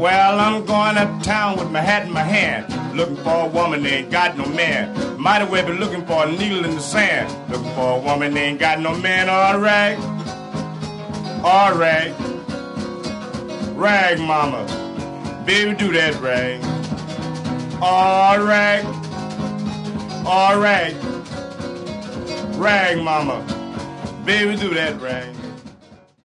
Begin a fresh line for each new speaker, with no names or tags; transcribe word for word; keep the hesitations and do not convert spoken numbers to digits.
Well, I'm going uptown with my hat in my hand, looking for a woman that ain't got no man. Might as well be looking for a needle in the sand, looking for a woman that ain't got no man. All right, all right, rag mama, baby do that rag. All right, all right, rag mama, baby do that rag.